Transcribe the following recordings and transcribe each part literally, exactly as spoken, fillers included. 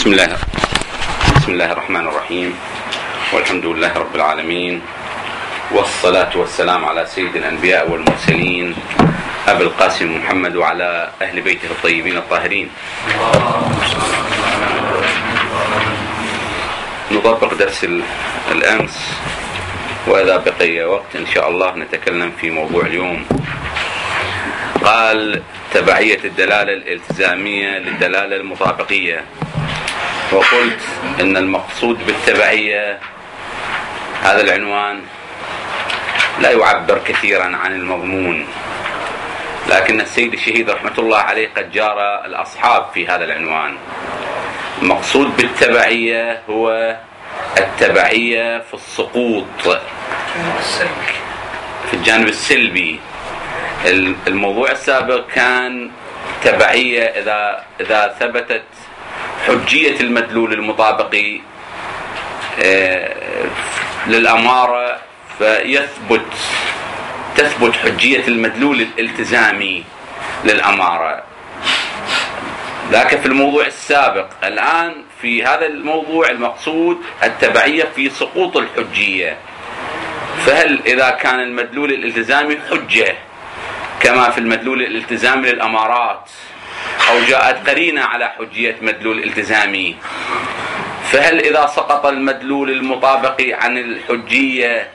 بسم الله بسم الله الرحمن الرحيم، والحمد لله رب العالمين، والصلاة والسلام على سيد الأنبياء والمرسلين أبي القاسم محمد وعلى أهل بيته الطيبين الطاهرين. نطبق درس الأمس، وإذا بقي وقت إن شاء الله نتكلم في موضوع اليوم. قال: تبعية الدلالة الالتزامية للدلالة المطابقية. وقلت إن المقصود بالتبعية هذا العنوان لا يعبر كثيرا عن المضمون، لكن السيد الشهيد رحمة الله عليه قد جار الأصحاب في هذا العنوان. المقصود بالتبعية هو التبعية في السقوط، في الجانب السلبي. الموضوع السابق كان تبعية إذا إذا ثبتت حجية المدلول المطابقي للأمارة، فيثبت تثبت حجية المدلول الالتزامي للأمارة. لكن في الموضوع السابق الآن في هذا الموضوع المقصود التبعية في سقوط الحجية. فهل إذا كان المدلول الالتزامي حجة كما في المدلول الالتزامي للأمارات، أو جاءت قرينة على حجية مدلول التزامي، فهل إذا سقط المدلول المطابقي عن الحجية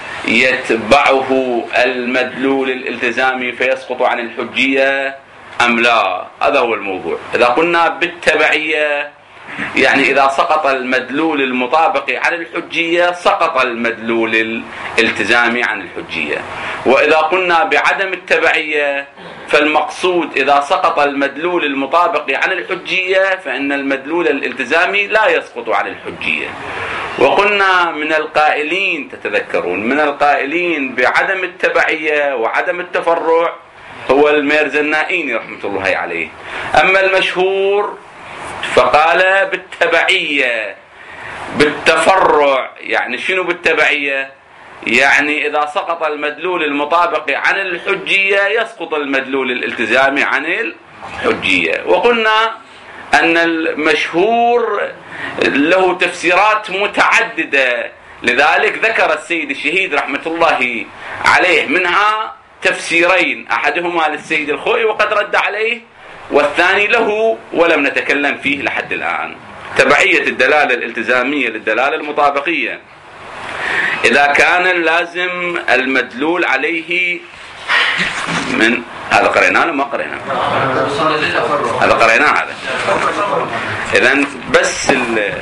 يتبعه المدلول الالتزامي فيسقط عن الحجية أم لا؟ هذا هو الموضوع. إذا قلنا بالتبعية يعني إذا سقط المدلول المطابقي عن الحجية سقط المدلول الالتزامي عن الحجية. وإذا قلنا بعدم التبعية فالمقصود إذا سقط المدلول المطابقي عن الحجية فإن المدلول الالتزامي لا يسقط عن الحجية. وقلنا من القائلين، تتذكرون، من القائلين بعدم التبعية وعدم التفرع هو الميرزا النائيني رحمة الله عليه. أما المشهور فقال بالتبعية. بالتفرع يعني شنو بالتبعية؟ يعني إذا سقط المدلول المطابق عن الحجية يسقط المدلول الالتزامي عن الحجية. وقلنا أن المشهور له تفسيرات متعددة، لذلك ذكر السيد الشهيد رحمة الله عليه منها تفسيرين، أحدهما للسيد الخوئي وقد رد عليه، والثاني له ولم نتكلم فيه لحد الآن. تبعية الدلالة الالتزامية للدلالة المطابقية إذا كان اللازم المدلول عليه من هذا قريناه ولا ما قريناه؟ هذا قريناه هذا. إذن بس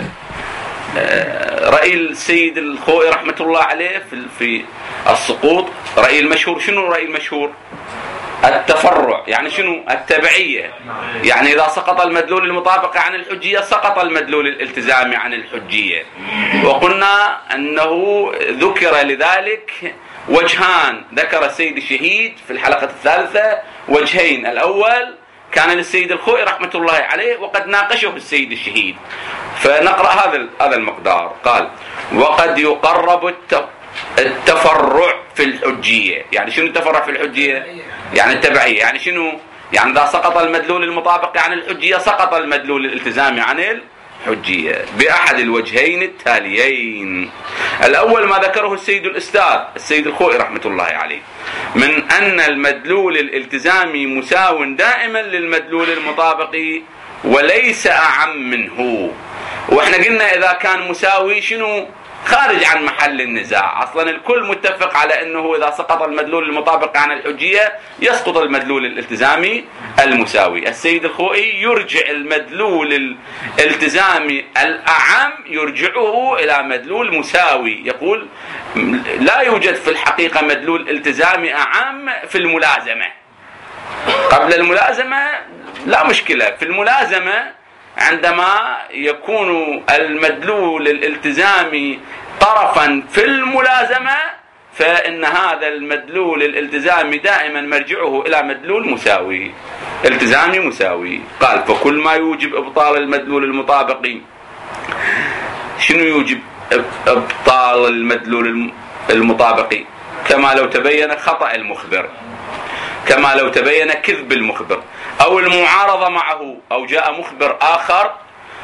رأي السيد الخوئي رحمة الله عليه في السقوط، رأي المشهور شنو؟ رأي المشهور التفرع. يعني شنو؟ التبعية. يعني إذا سقط المدلول المطابق عن الحجية سقط المدلول الالتزامي عن الحجية. وقلنا أنه ذكر لذلك وجهان، ذكر السيد الشهيد في الحلقة الثالثة وجهين. الأول كان للسيد الخوئي رحمة الله عليه وقد ناقشه السيد الشهيد، فنقرأ هذا هذا المقدار. قال: وقد يقرب التفرع في الحجية. يعني شنو التفرع في الحجية؟ يعني التبعية. يعني شنو؟ يعني إذا سقط المدلول المطابق عن الحجية سقط المدلول الالتزامي عن الحجية بأحد الوجهين التاليين. الأول ما ذكره السيد الأستاذ السيد الخوئي رحمة الله عليه من أن المدلول الالتزامي مساو دائما للمدلول المطابق وليس أعم منه. وإحنا قلنا إذا كان مساوي شنو؟ خارج عن محل النزاع. أصلا الكل متفق على أنه إذا سقط المدلول المطابق عن الحجية يسقط المدلول الالتزامي المساوي. السيد الخوئي يرجع المدلول الالتزامي الأعم يرجعه إلى مدلول مساوي. يقول لا يوجد في الحقيقة مدلول التزامي أعم في الملازمة. قبل الملازمة لا مشكلة. في الملازمة عندما يكون المدلول الالتزامي طرفا في الملازمة فإن هذا المدلول الالتزامي دائما مرجعه إلى مدلول مساوي، التزامي مساوي. قال: فكل ما يوجب إبطال المدلول المطابق. شنو يوجب إبطال المدلول المطابق؟ كما لو تبين خطأ المخبر، كما لو تبين كذب المخبر، أو المعارضة معه، أو جاء مخبر آخر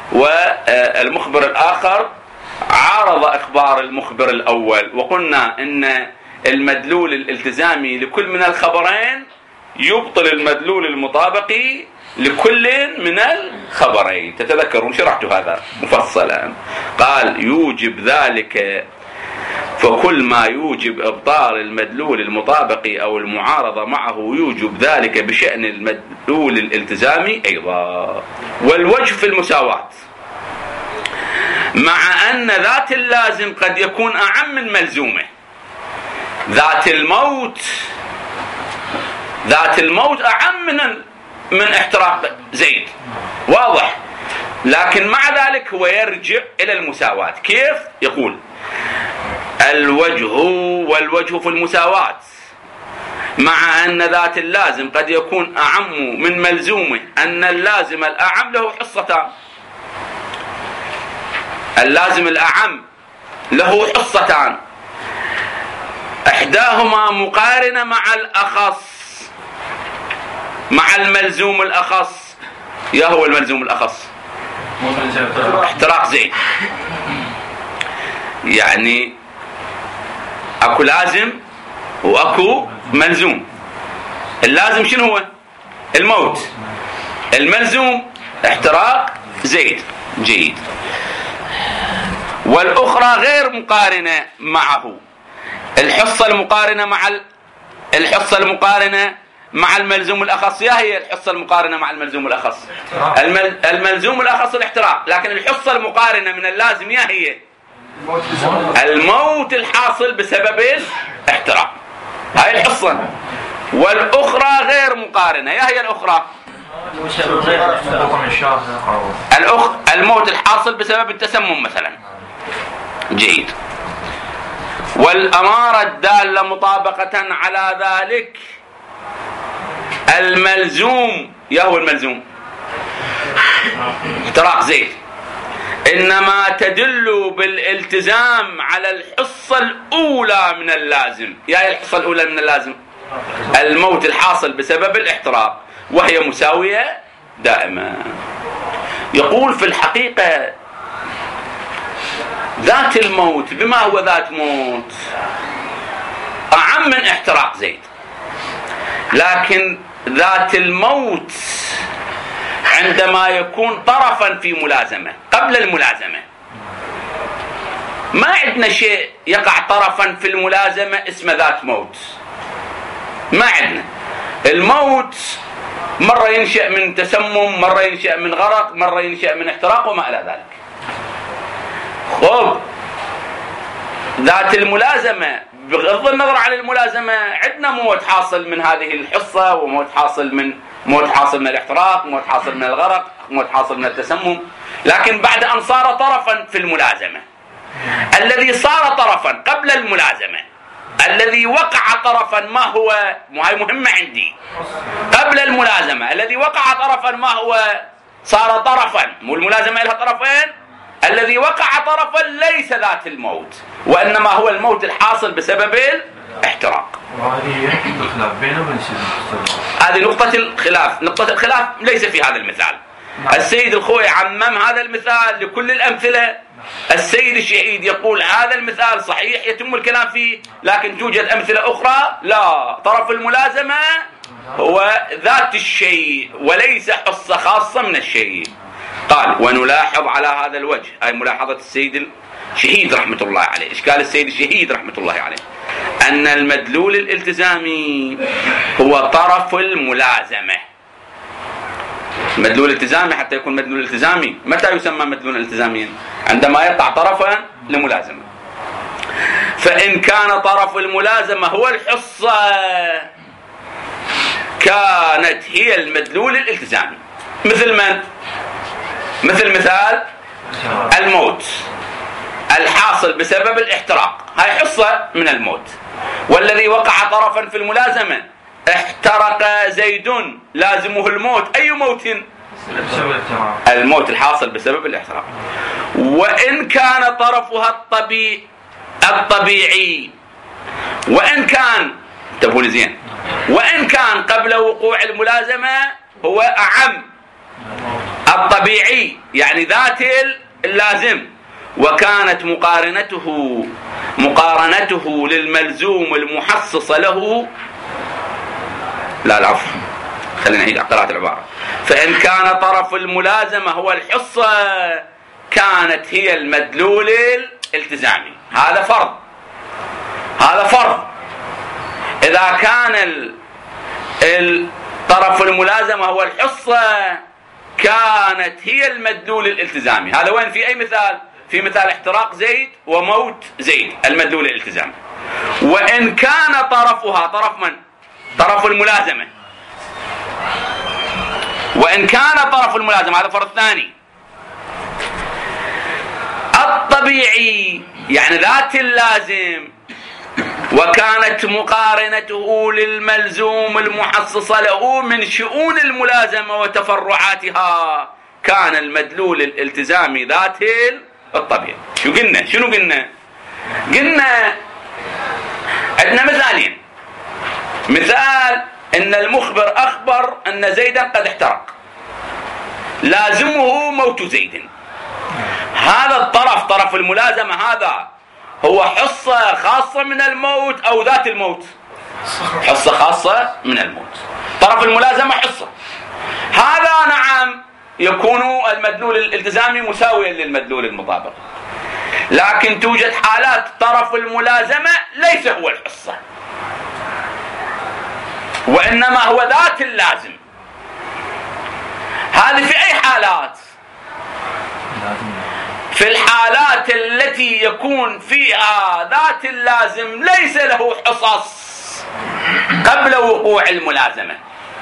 والمخبر الآخر عارض إخبار المخبر الأول، وقلنا إن المدلول الالتزامي لكل من الخبرين يبطل المدلول المطابقي لكل من الخبرين. تتذكرون شرحت هذا مفصلا. قال يوجب ذلك، فكل ما يوجب إبطال المدلول المطابقي أو المعارضة معه يوجب ذلك بشأن المدلول الالتزامي أيضا. والوجه في المساواة، مع أن ذات اللازم قد يكون أعم من ملزومه. ذات الموت ذات الموت أعم من من احتراق زيد، واضح، لكن مع ذلك هو يرجع إلى المساواة. كيف؟ يقول الوجه والوجه في المساواة، مع أن ذات اللازم قد يكون أعم من ملزومه، أن اللازم الأعم له حصتان. اللازم الأعم له حصتان، إحداهما مقارنة مع الأخص، مع الملزوم الأخص. يا هو الملزوم الأخص؟ احتراق زيد. يعني أكو لازم وأكو ملزوم. اللازم شنو هو؟ الموت. الملزوم احتراق زيد. جيد. والأخرى غير مقارنة معه. الحصة المقارنة مع الحصة المقارنة مع الملزوم الأخص، يا هي الحصة المقارنة مع الملزوم الأخص؟ المل... الملزوم الأخص الاحتراق، لكن الحصة المقارنة من اللازم يا هي الموت الحاصل بسبب الاحتراق. هاي الحصة. والأخرى غير مقارنة، يا هي الأخرى؟ الأخ... الموت الحاصل بسبب التسمم مثلا. جيد. والأمارة الدالة مطابقة على ذلك الملزوم، يا هو الملزوم احتراق زيت، إنما تدل بالالتزام على الحصة الأولى من اللازم. يا هي الحصة الأولى من اللازم؟ الموت الحاصل بسبب الاحتراق، وهي مساوية دائما. يقول في الحقيقة ذات الموت بما هو ذات موت أعم من احتراق زيت، لكن ذات الموت عندما يكون طرفا في ملازمة قبل الملازمة، ما عندنا شيء يقع طرفا في الملازمة اسمه ذات موت، ما عندنا. الموت مرة ينشأ من تسمم، مرة ينشأ من غرق، مرة ينشأ من احتراق وما إلى ذلك. خب ذات الملازمة بغض النظر عن الملازمة عندنا موت حاصل من هذه الحصة، وموت حاصل من موت حاصل من الاحتراق، موت حاصل من الغرق، موت حاصل من التسمم، لكن بعد أن صار طرفا في الملازمة. الذي صار طرفا قبل الملازمة، الذي وقع طرفا ما هو، هاي مهمة عندي، قبل الملازمة الذي وقع طرفا ما هو، صار طرفا، مو الملازمة لها طرفين، الذي وقع طرفا ليس ذات الموت، وإنما هو الموت الحاصل بسبب الاحتراق. وهذه الخلاف بينه وبين هذه نقطة الخلاف. نقطة الخلاف ليس في هذا المثال. السيد الخوي عمم هذا المثال لكل الأمثلة. السيد الشهيد يقول هذا المثال صحيح يتم الكلام فيه، لكن توجد أمثلة أخرى لا، طرف الملازمة هو ذات الشيء وليس حصة خاصة من الشيء. قال ونلاحظ على هذا الوجه، أي ملاحظة السيد الشهيد رحمة الله عليه، إشكال السيد الشهيد رحمة الله عليه، أن المدلول الالتزامي هو طرف الملازمة. المدلول الالتزامي حتى يكون مدلول التزامي متى يسمى مدلول التزاميا؟ عندما يقع طرفا لملازمة. فإن كان طرف الملازمة هو الحصة كانت هي المدلول الالتزامي. مثل من؟ مثل مثال الموت الحاصل بسبب الاحتراق، هاي حصة من الموت. والذي وقع طرفا في الملازمة، احترق زيد لازمه الموت، أي موت؟ الموت الحاصل بسبب الاحتراق. وإن كان طرفها الطبيعي الطبيعي وإن كان انتبهوا زين، وإن كان قبل وقوع الملازمة هو أعم الطبيعي يعني ذات اللازم، وكانت مقارنته مقارنته للملزوم المحصص له. لا العفو، خلينا نعيد قراءة العبارة. فإن كان طرف الملازمة هو الحصة كانت هي المدلول الالتزامي. هذا فرض، هذا فرض. إذا كان الطرف الملازمة هو الحصة كانت هي المدلول الالتزامي. هذا وين؟ في أي مثال؟ في مثال احتراق زيد وموت زيد، المدلول الالتزامي. وإن كان طرفها، طرف من؟ طرف الملازمة. وإن كان طرف الملازمة، هذا فرض ثاني. الطبيعي يعني ذات اللازم، وكانت مقارنته للملزوم المحصص له من شؤون الملازمة وتفرعاتها، كان المدلول الالتزامي ذات الطبيعي. شو قلنا؟ شنو قلنا؟ قلنا عندنا مثالين. مثال ان المخبر اخبر ان زيدا قد احترق، لازمه موت زيد. هذا الطرف، طرف الملازمة، هذا هو حصة خاصة من الموت أو ذات الموت؟ حصة خاصة من الموت. طرف الملازمة حصة. هذا نعم يكون المدلول الالتزامي مساويا للمدلول المطابق، لكن توجد حالات طرف الملازمة ليس هو الحصة، وإنما هو ذات اللازم. هذه في أي حالات؟ في الحالات التي يكون فيها ذات اللازم ليس له حصص قبل وقوع الملازمة،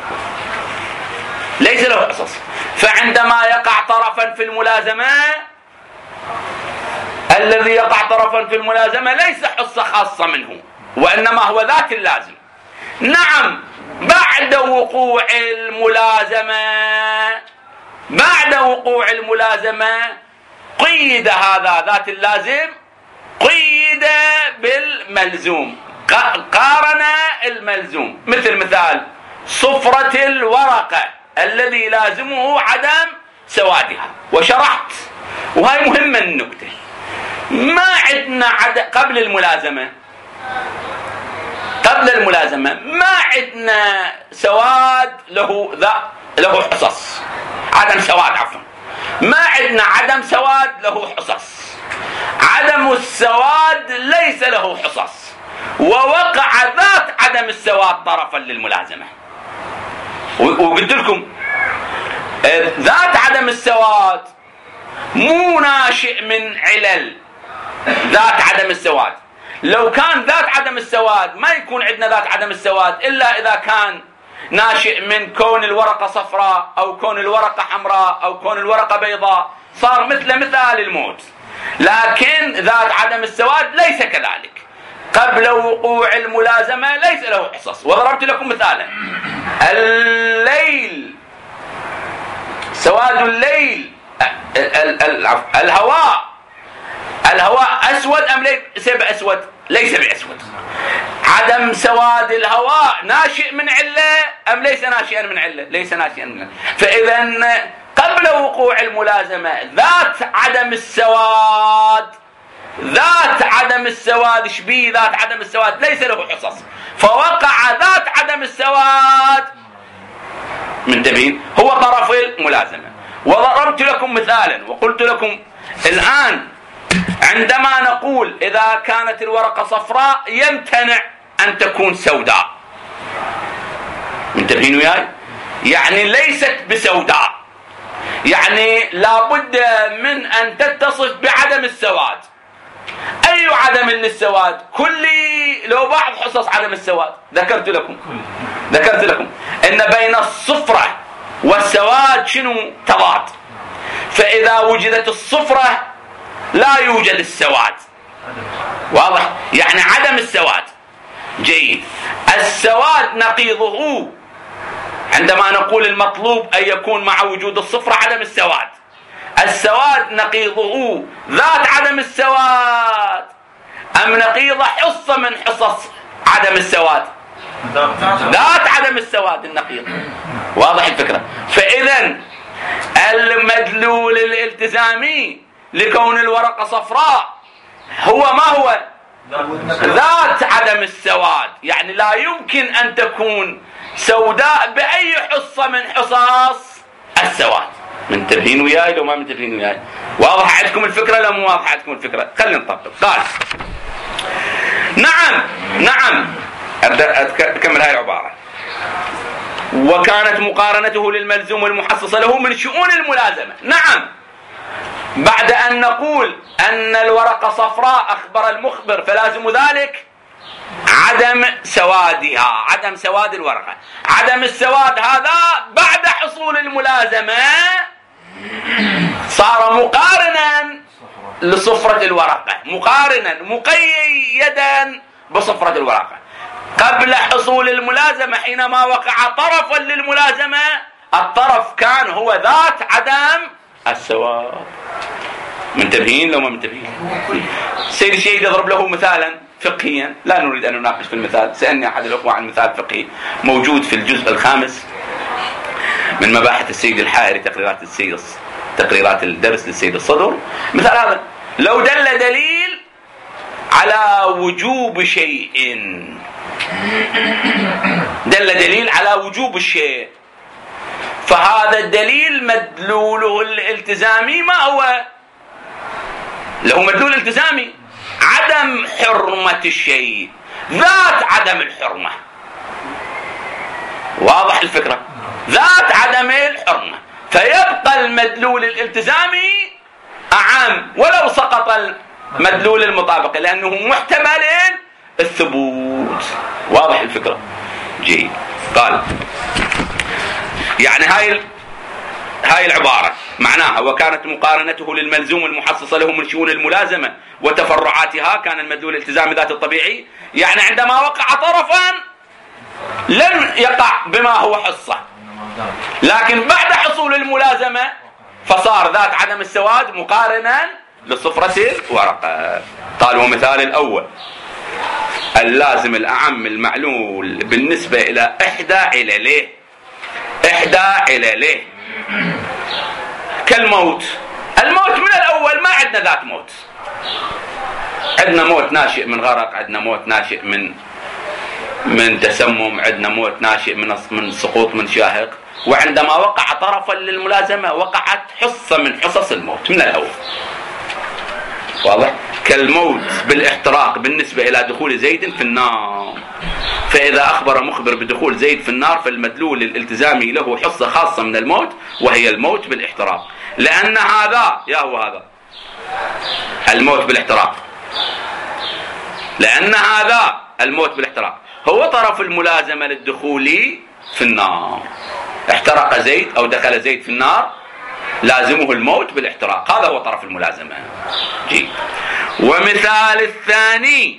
ليس له حصص. فعندما يقع طرفا في الملازمة، الذي يقع طرفا في الملازمة ليس حصة خاصة منه، وإنما هو ذات اللازم. نعم بعد وقوع الملازمة، بعد وقوع الملازمة قيد هذا ذات اللازم، قيد بالملزوم، قارن الملزوم. مثل مثال صفرة الورقة الذي لازمه عدم سوادها، وشرحت، وهي مهمة النكتة. ما عندنا عد... قبل الملازمة قبل الملازمة ما عندنا سواد له ذا له حصص، عدم سواد عفوا ما عندنا عدم سواد له حصص. عدم السواد ليس له حصص، ووقع ذات عدم السواد طرفا للملازمة. وقلت لكم ذات عدم السواد مو ناشئ من علل ذات عدم السواد. لو كان ذات عدم السواد ما يكون عندنا ذات عدم السواد إلا إذا كان ناشئ من كون الورقة صفراء أو كون الورقة حمراء أو كون الورقة بيضاء، صار مثل مثال الموت. لكن ذات عدم السواد ليس كذلك. قبل وقوع الملازمة ليس له حصص. وضربت لكم مثالا: الليل، سواد الليل، الهواء الهواء أسود أم ليس بأسود؟ ليس بأسود. عدم سواد الهواء ناشئ من علة أم ليس ناشئا من علة؟ ليس ناشئا من علة. فإذا قبل وقوع الملازمة ذات عدم السواد ذات عدم السواد شبيه ذات عدم السواد ليس له حصص، فوقع ذات عدم السواد منتبهين هو طرف الملازمة. وضربت لكم مثالا وقلت لكم الآن عندما نقول إذا كانت الورقة صفراء يمتنع أن تكون سوداء، منتبهين وياي؟ يعني ليست بسوداء، يعني لابد من أن تتصف بعدم السواد. أي عدم للسواد؟ كلي لو بعض حصص عدم السواد. ذكرت لكم ذكرت لكم إن بين الصفرة والسواد شنو؟ تضاد. فإذا وجدت الصفرة لا يوجد السواد. واضح؟ يعني عدم السواد. جيد. السواد نقيضه عندما نقول المطلوب أن يكون مع وجود الصفرة عدم السواد. السواد نقيضه ذات عدم السواد أم نقيض حصة من حصص عدم السواد؟ ذات عدم السواد النقيض. واضح الفكرة؟ فإذا المدلول الالتزامي لكون الورقة صفراء هو ما هو؟ ذات عدم السواد، يعني لا يمكن أن تكون سوداء بأي حصة من حصص السواد. منتبهين وياي لو ما منتبهين وياي؟ واضح عندكم الفكرة لا مو واضح عندكم الفكرة؟ خلينا نطبق. قال نعم نعم أبدأ أكمل هاي العبارة. وكانت مقارنته للملزوم المحصص له من شؤون الملازمة. نعم، بعد أن نقول أن الورقة صفراء أخبر المخبر فلازم ذلك عدم سوادها، عدم سواد الورقة. عدم السواد هذا بعد حصول الملازمة صار مقارنا لصفرة الورقة، مقارنا مقيدا بصفرة الورقة. قبل حصول الملازمة حينما وقع طرفا للملازمة الطرف كان هو ذات عدم السواد. منتبهين لو ما منتبهين؟ سيد الشيخ يضرب له مثالا فقهيا، لا نريد أن نناقش في المثال. سألني أحد الأخوة عن مثال فقهي موجود في الجزء الخامس من مباحث السيد الحائري، تقريرات السيد تقريرات الدرس للسيد الصدر. مثال هذا لو دل دليل على وجوب شيء، دل دليل على وجوب الشيء، فهذا الدليل مدلوله الالتزامي ما هو؟ له مدلول التزامي عدم حرمة الشيء، ذات عدم الحرمة. واضح الفكرة؟ ذات عدم الحرمة، فيبقى المدلول الالتزامي أعم ولو سقط المدلول المطابق لأنه محتمل الثبوت. واضح الفكرة؟ جيد. قال يعني هاي هاي العبارة معناها وكانت مقارنته للملزوم المحصص له من شؤون الملازمة وتفرعاتها كان المدلول الالتزام ذات الطبيعي، يعني عندما وقع طرفا لن يقع بما هو حصة، لكن بعد حصول الملازمة فصار ذات عدم السواد مقارنا لصفرة الورقة. قال ومثال الأول اللازم الأعم المعلول بالنسبة إلى إحدى علله، إحدى علله كالموت. الموت من الأول ما عندنا ذات موت، عندنا موت ناشئ من غرق، عندنا موت ناشئ من من تسمم، عندنا موت ناشئ من من سقوط من شاهق. وعندما وقع طرفا للملازمة وقعت حصة من حصص الموت من الأول. واضح؟ كالموت بالاحتراق بالنسبة إلى دخول زيد في النار، فإذا أخبر مخبر بدخول زيد في النار فالمدلول الالتزامي له حصة خاصة من الموت وهي الموت بالاحتراق، لأن هذا يا هو هذا الموت بالاحتراق، لأن هذا الموت بالاحتراق هو طرف الملازمة للدخول في النار. احترق زيد أو دخل زيد في النار لازمه الموت بالاحتراق، هذا هو طرف الملازمة. جيد. ومثال الثاني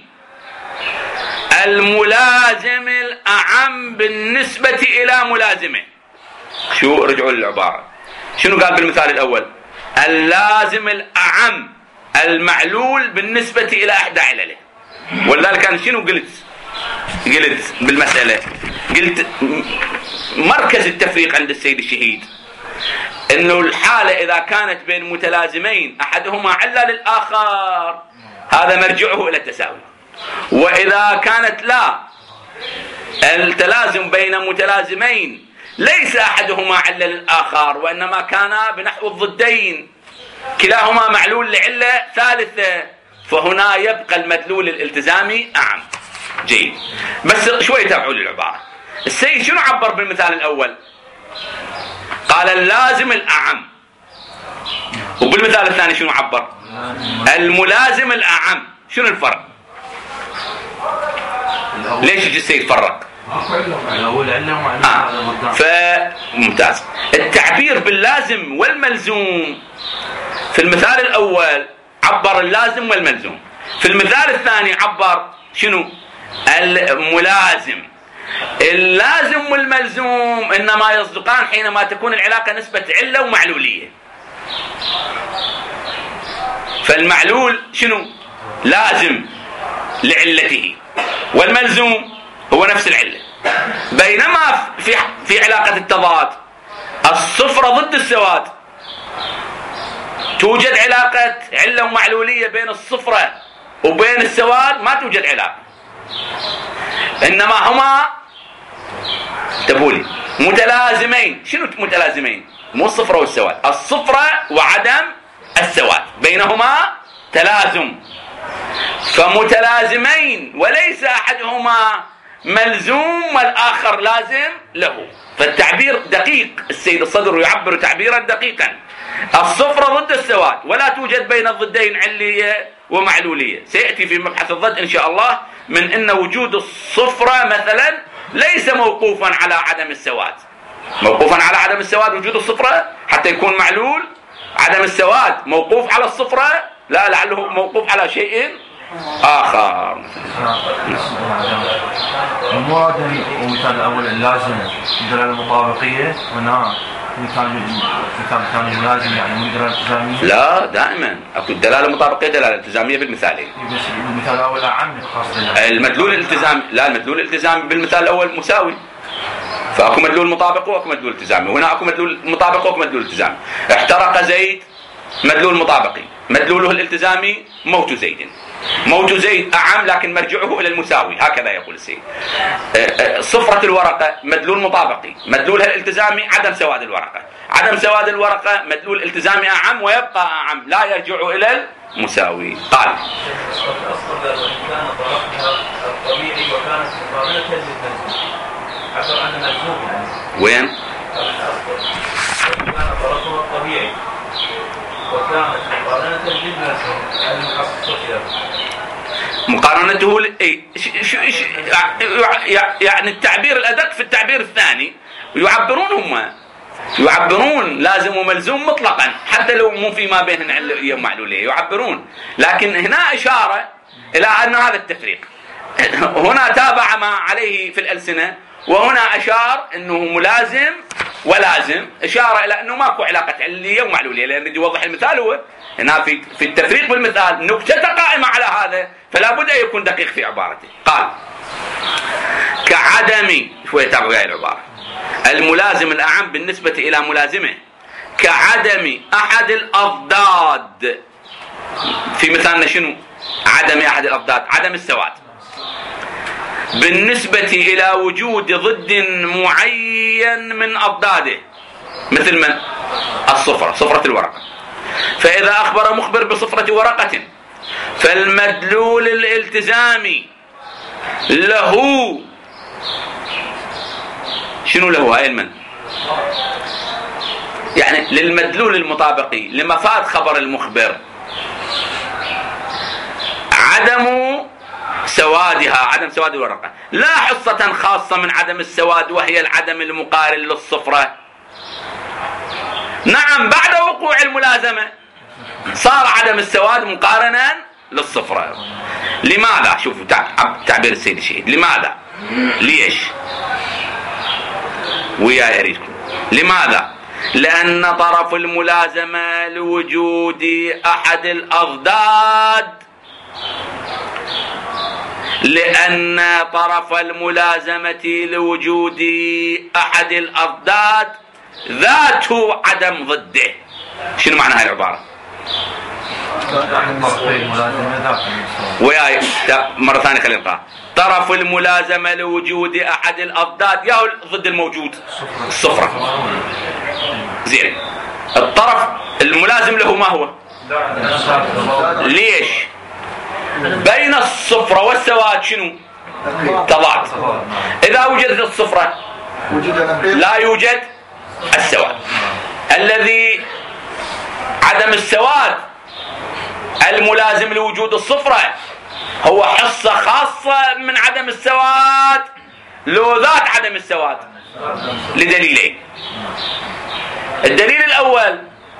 الملازم الأعم بالنسبة إلى ملازمه. شو رجعوا للعبارة، شنو قال بالمثال الأول؟ اللازم الأعم المعلول بالنسبة إلى إحدى علله. ولذلك أنا شنو قلت قلت بالمسألة؟ قلت مركز التفريق عند السيد الشهيد انه الحالة اذا كانت بين متلازمين احدهما علة للآخر هذا مرجعه الى التساوي، واذا كانت لا التلازم بين متلازمين ليس احدهما علة للآخر وانما كانا بنحو الضدين كلاهما معلول لعلة ثالثة فهنا يبقى المدلول الالتزامي اعم. جيد. بس شوي تابعوا لي العبارة. السيد شنو عبر بالمثال الاول؟ قال اللازم الأعم. وبالمثال الثاني شنو عبر؟ الملازم الأعم. شنو الفرق؟ ليش يجي السيد فرق؟ آه. فممتاز. التعبير باللازم والملزوم في المثال الأول عبر اللازم والملزوم، في المثال الثاني عبر شنو؟ الملازم. اللازم والملزوم إنما يصدقان حينما تكون العلاقة نسبة علة ومعلولية. فالمعلول شنو؟ لازم لعلته، والملزوم هو نفس العلة. بينما في في علاقة التضاد الصفرة ضد السواد توجد علاقة علة ومعلولية بين الصفرة وبين السواد؟ ما توجد علاقة، إنما هما تبولي متلازمين. شنو متلازمين؟ مو الصفرة والسواد، الصفرة وعدم السواد بينهما تلازم، فمتلازمين وليس أحدهما ملزوم والآخر لازم له. فالتعبير دقيق، السيد الصدر يعبر تعبيرا دقيقا. الصفرة ضد السواد، ولا توجد بين الضدين علية ومعلولية. سيأتي في مبحث الضد إن شاء الله من أن وجود الصفرة مثلا ليس موقوفا على عدم السواد، موقوفا على عدم السواد وجود الصفرة حتى يكون معلول. عدم السواد موقوف على الصفرة، لا، لعله موقوف على شيء آخر. المراد المثال الأول اللازم الدلالة المطابقية، هنا مثال مثال ثاني اللازم يعني من دلالة التزامية. لا، دائما اكو دلالة مطابقية دلالة التزامية بالمثالين. بس المثال الأول أعم خاص المدلول الالتزامي، لا، المدلول الالتزامي بالمثال الأول مساوي، فاكو مدلول مطابق واكو مدلول التزامي، وهنا اكو مدلول مطابق واكو مدلول التزامي. احترق زيد مدلول مطابقي، مدلوله الالتزامي موت زيد. موت زيد أعم لكن مرجعه إلى المساوي، هكذا يقول السيد. صفرة الورقة مدلول مطابقي، مدلولها الالتزامي عدم سواد الورقة. عدم سواد الورقة مدلول التزامي أعم ويبقى أعم، لا يرجع إلى المساوي. قال وين؟ مقارنته ل... اي ش... ش... ش... يعني التعبير الأدق في التعبير الثاني يعبرون هم يعبرون لازم وملزوم مطلقا حتى لو مو فيما بينهن علة ومعلولية، يعبرون، لكن هنا إشارة إلى أن هذا التفريق. هنا تابع ما عليه في الألسنة، وهنا أشار أنه ملازم ولازم، إشارة إلى أنه ماكو علاقة علية ومعلولية، لأن يريد يوضح المثال. هو هنا في في التفريق بالمثال نكتة قائمة على هذا، فلا بد أن يكون دقيق في عبارته. قال كعدم، شوية تابعوا هاي العبارة، الملازم الأعم بالنسبة إلى ملازمه كعدم أحد الأضداد. في مثالنا شنو؟ عدم أحد الأضداد، عدم السواد، بالنسبة إلى وجود ضد معين من أضداده، مثل من؟ الصفرة، صفرة الورقة. فإذا أخبر مخبر بصفرة ورقة فالمدلول الالتزامي له، شنو له؟ هاي المن يعني للمدلول المطابقي لمفاد خبر المخبر عدم سوادها، عدم سواد الورقة، لا حصة خاصة من عدم السواد وهي العدم المقارن للصفرة. نعم، بعد وقوع الملازمة صار عدم السواد مقارنا للصفرة. لماذا؟ شوفوا تعبير السيد الشهيد، لماذا؟ ليش؟ ويا أريدكم لماذا؟ لأن طرف الملازمة لوجود أحد الأضداد، لأن طرف الملازمة لوجود أحد الأضداد ذاته عدم ضده. شنو معنى هاي العبارة؟ وياي مرة ثانية خلينا نقرأ. طرف الملازمة لوجود أحد الأضداد، ياهو ضد الموجود الصفرة. زين، الطرف الملازم له ما هو؟ ليش؟ بين الصفرة والسواد شنو؟ تضاد. إذا وجدت الصفرة لا يوجد السواد. الذي عدم السواد الملازم لوجود الصفرة هو حصة خاصة من عدم السواد لو ذات عدم السواد، لدليلين. الدليل الأول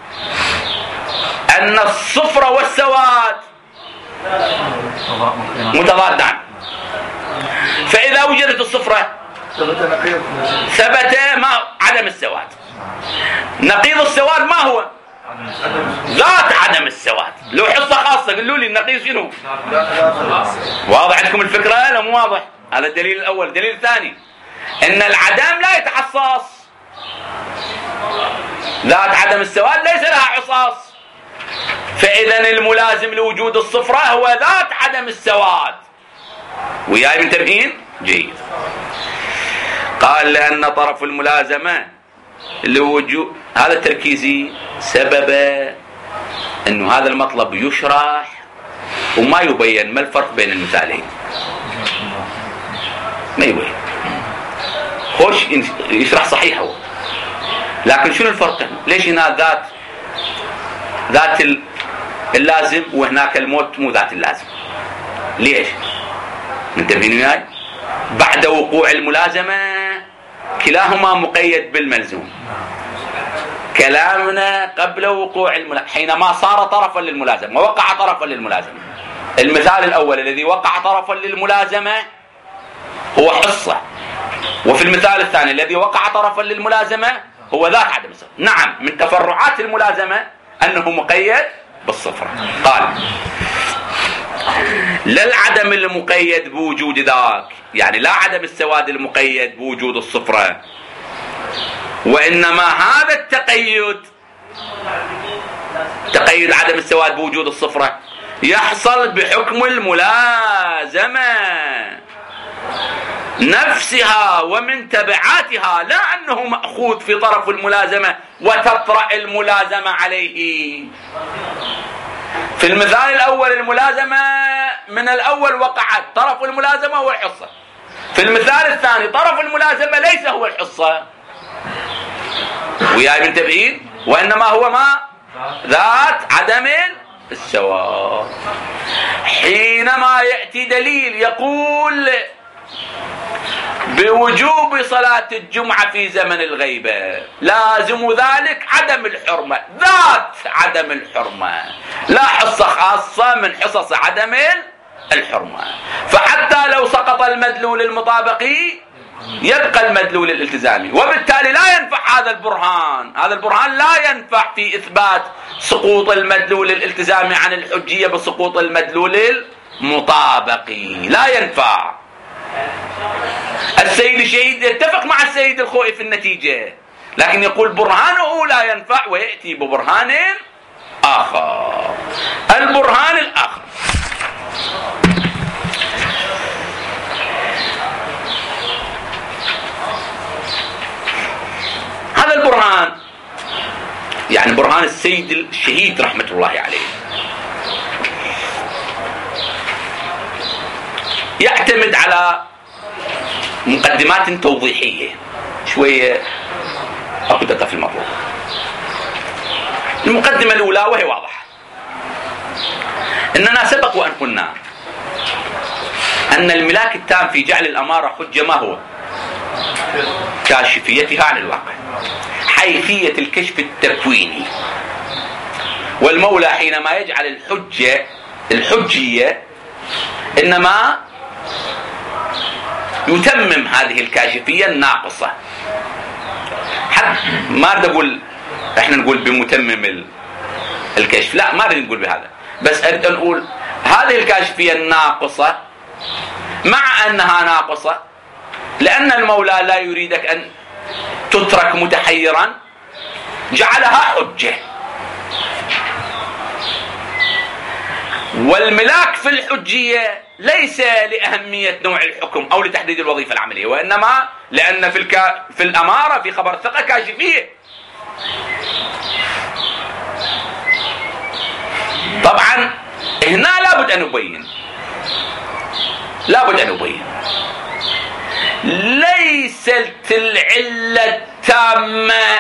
أن الصفرة والسواد متضادان، فإذا وجدت الصفرة ثبت ما عدم السواد. نقيض السواد ما هو؟ ذات عدم السواد. لو حصة خاصة قلوا لي النقيض شنو؟ واضح عندكم الفكرة؟ لا مو واضح. هذا الدليل الأول. الدليل الثاني أن العدم لا يتحصص، ذات عدم السواد ليس لها حصاص، فإذا الملازم لوجود الصفرة هو ذات عدم السواد. وياي منتبهين؟ جيد. قال لأن طرف الملازمة لوجود هذا التركيزي سبب أنه هذا المطلب يشرح وما يبين ما الفرق بين المثالين، ما يبين. خوش يشرح صحيح هو، لكن شنو الفرق؟ ليش هنا ذات ذات اللازم وهناك الموت مو ذات اللازم؟ ليش؟ منتبهين وياي؟ بعد وقوع الملازمة كلاهما مقيد بالملزوم. كلامنا قبل وقوع الملازمة حينما صار طرفا للملازمة ووقع طرفا للملازمة. المثال الأول الذي وقع طرفا للملازمة هو حصة، وفي المثال الثاني الذي وقع طرفا للملازمة هو ذات عدم الصفر. نعم، من تفرعات الملازمة أنه مقيد بالصفر. قال لا العدم المقيد بوجود ذاك، يعني لا عدم السواد المقيد بوجود الصفرة، وإنما هذا التقيد تقيد عدم السواد بوجود الصفرة يحصل بحكم الملازمة نفسها ومن تبعاتها، لا أنه مأخوذ في طرف الملازمة وتطرأ الملازمة عليه. في المثال الأول الملازمة من الأول وقعت، طرف الملازمة هو الحصة. في المثال الثاني طرف الملازمة ليس هو الحصة، وياي منتبهين؟ وإنما هو ما ذات عدم السواء. حينما يأتي دليل يقول بوجوب صلاة الجمعة في زمن الغيبة، لازم ذلك عدم الحرمة، ذات عدم الحرمة، لا حصة خاصة من حصص عدم الحرمة. فحتى لو سقط المدلول المطابقي يبقى المدلول الالتزامي، وبالتالي لا ينفع هذا البرهان. هذا البرهان لا ينفع في إثبات سقوط المدلول الالتزامي عن الحجية بسقوط المدلول المطابقي، لا ينفع. السيد الشهيد يتفق مع السيد الخوئي في النتيجة، لكن يقول برهانه لا ينفع ويأتي ببرهان آخر. البرهان الآخر هذا البرهان يعني برهان السيد الشهيد رحمة الله عليه يعتمد على مقدمات توضيحية شوية أكو دقة في الموضوع. المقدمة الأولى وهي واضحة، إننا سبق وأن قلنا أن الملاك التام في جعل الأمارة حجة ما هو؟ كاشفيتها عن الواقع، حيثية الكشف التكويني. والمولى حينما يجعل الحجة الحجية إنما يتمم هذه الكاشفية الناقصة. حتى ما أريد أقول إحنا نقول بمتمم الكشف، لا ما أريد نقول بهذا، بس أريد أن أقول هذه الكاشفية الناقصة مع أنها ناقصة لأن المولى لا يريدك أن تترك متحيرا جعلها حجة. والملاك في الحجية ليس لأهمية نوع الحكم أو لتحديد الوظيفة العملية، وإنما لأن في, الكا في الأمارة في خبر الثقة كاشفية. طبعا هنا لابد أن نبين لابد أن نبين ليست العلة التامة،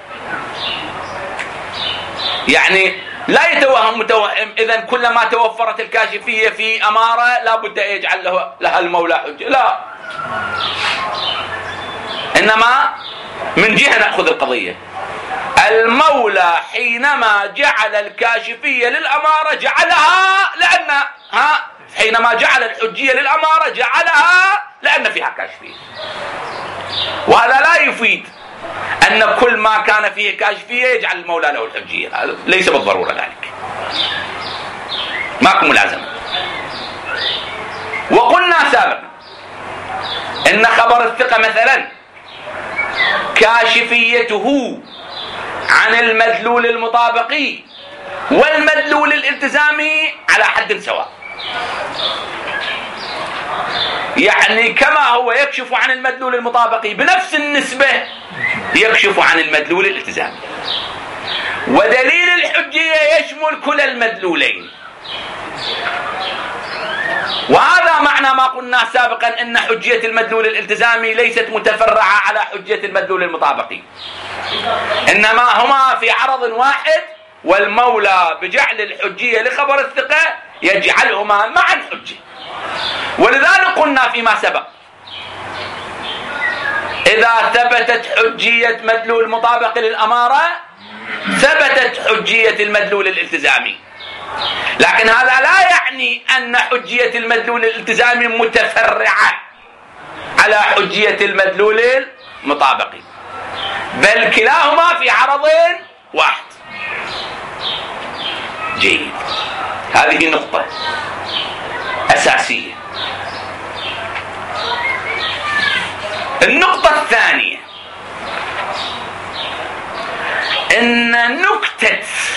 يعني لا يتوهم متوهم إذن كلما توفرت الكاشفية في أمارة لابد أن يجعل له لها المولى حجة، لا. إنما من جهة نأخذ القضية، المولى حينما جعل الكاشفية للأمارة جعلها لأن ها حينما جعل الحجية للأمارة جعلها لأن فيها كاشفية. وهذا لا يفيد أن كل ما كان فيه كاشفية يجعل المولى له الحجية، ليس بالضرورة ذلك، ماكو ملازمة. وقلنا سابقا إن خبر الثقة مثلا كاشفيته عن المدلول المطابقي والمدلول الالتزامي على حد سواء، يعني كما هو يكشف عن المدلول المطابقي بنفس النسبة يكشف عن المدلول الالتزامي. ودليل الحجية يشمل كل المدلولين، وهذا معنى ما قلنا سابقا أن حجية المدلول الالتزامي ليست متفرعة على حجية المدلول المطابقي، إنما هما في عرض واحد، والمولى بجعل الحجية لخبر الثقة يجعلهما معا حجة. ولذلك قلنا فيما سبق إذا ثبتت حجية مدلول مطابق للأمارة ثبتت حجية المدلول الالتزامي، لكن هذا لا يعني أن حجية المدلول الالتزامي متفرعة على حجية المدلول المطابقي، بل كلاهما في عرض واحد. جيد، هذه نقطة أساسية. النقطة الثانية إن نكتة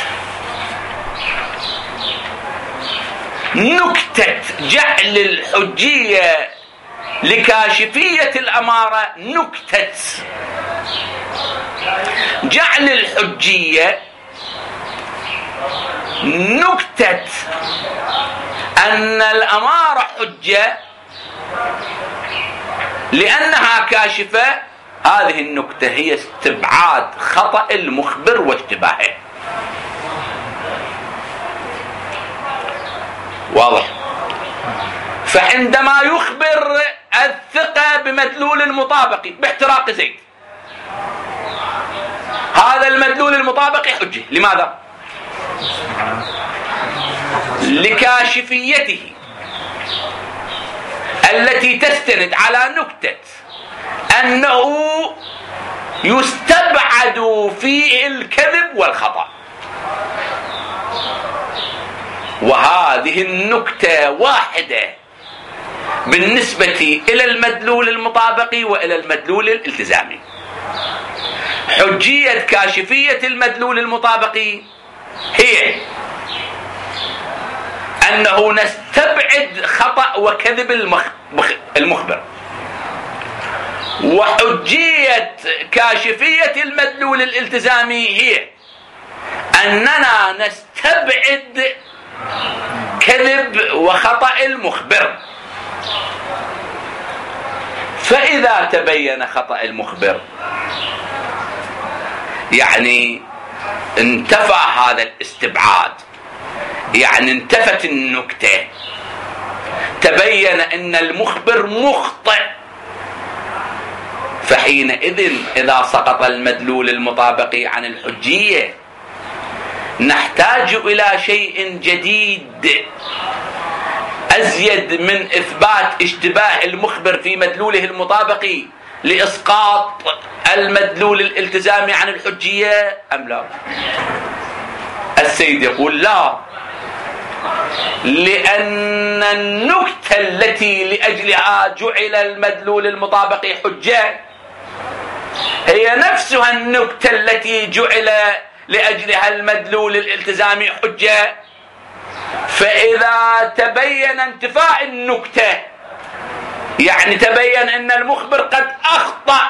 نكتة جعل الحجية لكاشفية الأمارة، نكتة جعل الحجية نكتة أن الأمارة حجة لأنها كاشفة، هذه النكتة هي استبعاد خطأ المخبر واشتباهه. واضح؟ فعندما يخبر الثقة بمدلول المطابق باحتراق زيد، هذا المدلول المطابق حجة. لماذا؟ لكاشفيته التي تستند على نكتة أنه يستبعد فيه الكذب والخطأ، وهذه النكتة واحدة بالنسبة إلى المدلول المطابقي وإلى المدلول الالتزامي. حجية كاشفية المدلول المطابقي هي أنه نستبعد خطأ وكذب المخبر، وحجية كاشفية المدلول الالتزامي هي أننا نستبعد كذب وخطأ المخبر. فإذا تبين خطأ المخبر يعني انتفى هذا الاستبعاد، يعني انتفت النكتة، تبين أن المخبر مخطئ، فحينئذ إذا سقط المدلول المطابقي عن الحجية نحتاج إلى شيء جديد أزيد من إثبات اشتباه المخبر في مدلوله المطابقي لإسقاط المدلول الالتزامي عن الحجية أم لا؟ السيد يقول لا، لأن النكتة التي لأجلها جعل المدلول المطابقي حجة هي نفسها النكتة التي جعل لأجلها المدلول الالتزامي حجة. فإذا تبين انتفاء النكتة يعني تبين أن المخبر قد أخطأ،